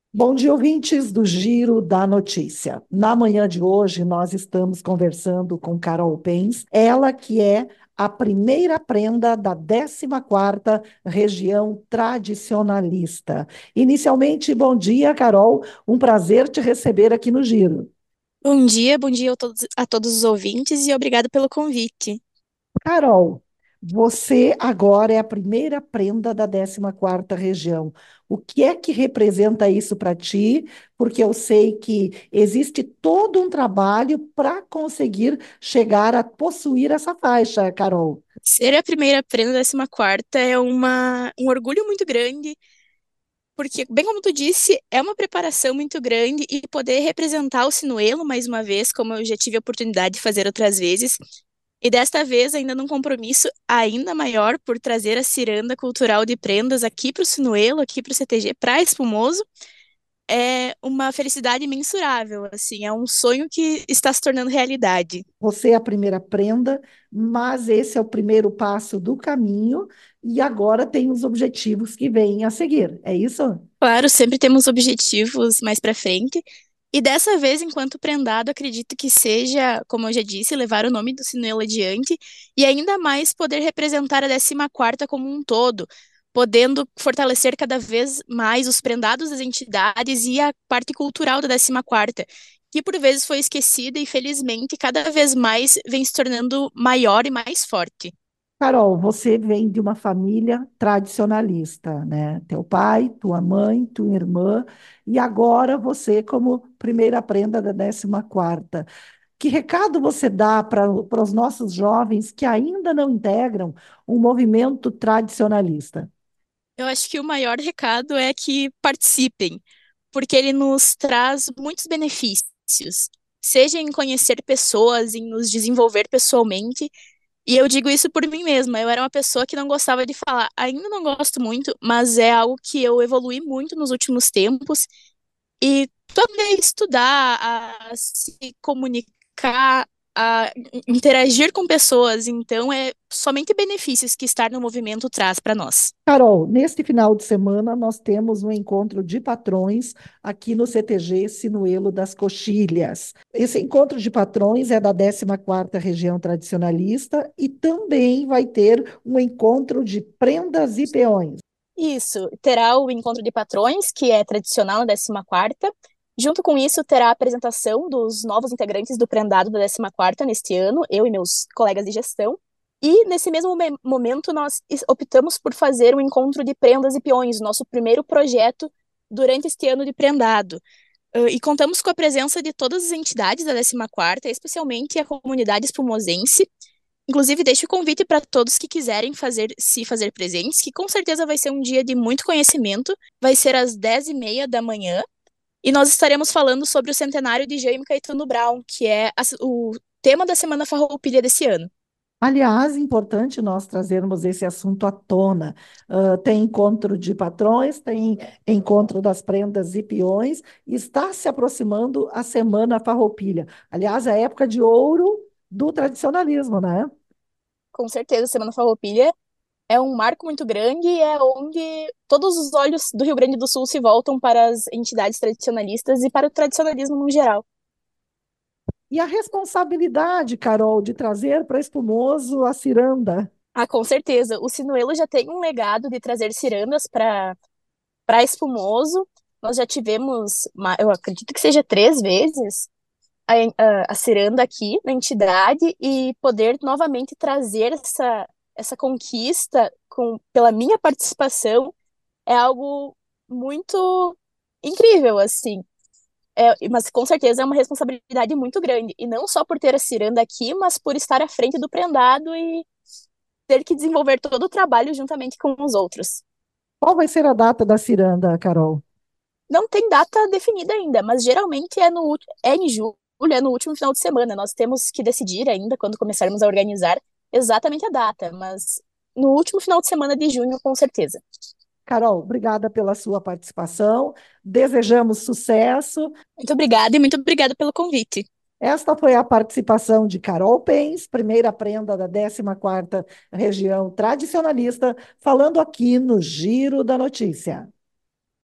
Bom dia, ouvintes do Giro da Notícia. Na manhã de hoje, nós estamos conversando com Carol Pens, ela que é a primeira prenda da 14ª Região Tradicionalista. Inicialmente, bom dia, Carol. Um prazer te receber aqui no Giro. Bom dia a todos os ouvintes e obrigado pelo convite. Carol, você agora é a primeira prenda da 14ª região. O que é que representa isso para ti? Porque eu sei que existe todo um trabalho para conseguir chegar a possuir essa faixa, Carol. Ser a primeira prenda da 14ª é um orgulho muito grande, porque, bem como tu disse, é uma preparação muito grande e poder representar o Sinuelo mais uma vez, como eu já tive a oportunidade de fazer outras vezes, e desta vez ainda num compromisso ainda maior por trazer a ciranda cultural de prendas aqui para o Sinuelo, aqui para o CTG, para Espumoso. É uma felicidade imensurável, assim, é um sonho que está se tornando realidade. Você é a primeira prenda, mas esse é o primeiro passo do caminho e agora tem os objetivos que vêm a seguir. É isso? Claro, sempre temos objetivos mais para frente. E dessa vez, enquanto prendado, acredito que seja, como eu já disse, levar o nome do Sinuelo adiante e ainda mais poder representar a 14ª como um todo, podendo fortalecer cada vez mais os prendados das entidades e a parte cultural da 14ª, que por vezes foi esquecida e felizmente cada vez mais vem se tornando maior e mais forte. Carol, você vem de uma família tradicionalista, né? Teu pai, tua mãe, tua irmã, e agora você como primeira prenda da 14ª. Que recado você dá para os nossos jovens que ainda não integram um movimento tradicionalista? Eu acho que o maior recado é que participem, porque ele nos traz muitos benefícios, seja em conhecer pessoas, em nos desenvolver pessoalmente. E eu digo isso por mim mesma. Eu era uma pessoa que não gostava de falar. Ainda não gosto muito, mas é algo que eu evolui muito nos últimos tempos. E também estudar, a se comunicar, a interagir com pessoas. Então, é somente benefícios que estar no movimento traz para nós. Carol, neste final de semana nós temos um encontro de patrões aqui no CTG Sinuelo das Coxilhas. Esse encontro de patrões é da 14ª Região Tradicionalista e também vai ter um encontro de prendas e peões. Isso, terá o encontro de patrões, que é tradicional na 14ª. Junto com isso, terá a apresentação dos novos integrantes do prendado da 14ª neste ano, eu e meus colegas de gestão. E nesse mesmo momento, nós optamos por fazer um encontro de prendas e peões, nosso primeiro projeto durante este ano de prendado. E contamos com a presença de todas as entidades da 14ª, especialmente a comunidade espumosense. Inclusive, deixo o convite para todos que quiserem se fazer presentes, que com certeza vai ser um dia de muito conhecimento. Vai ser às 10h30 da manhã. E nós estaremos falando sobre o centenário de Jaime Caetano Brown, que é o tema da Semana Farroupilha desse ano. Aliás, importante nós trazermos esse assunto à tona. Tem encontro de patrões, tem encontro das prendas e peões, e está se aproximando a Semana Farroupilha. Aliás, a época de ouro do tradicionalismo, né? Com certeza, a Semana Farroupilha é um marco muito grande e é onde todos os olhos do Rio Grande do Sul se voltam para as entidades tradicionalistas e para o tradicionalismo no geral. E a responsabilidade, Carol, de trazer para Espumoso a ciranda. Ah, com certeza. O Sinuelo já tem um legado de trazer cirandas para Espumoso. Nós já tivemos, eu acredito que seja 3 vezes, a ciranda aqui na entidade e poder novamente trazer essa conquista pela minha participação é algo muito incrível, assim. Mas com certeza é uma responsabilidade muito grande. E não só por ter a ciranda aqui, mas por estar à frente do prendado e ter que desenvolver todo o trabalho juntamente com os outros. Qual vai ser a data da ciranda, Carol? Não tem data definida ainda, mas geralmente é em julho, é no último final de semana. Nós temos que decidir ainda, quando começarmos a organizar, exatamente a data, mas no último final de semana de junho, com certeza. Carol, obrigada pela sua participação. Desejamos sucesso. Muito obrigada e muito obrigada pelo convite. Esta foi a participação de Carol Pens, primeira prenda da 14ª Região Tradicionalista, falando aqui no Giro da Notícia.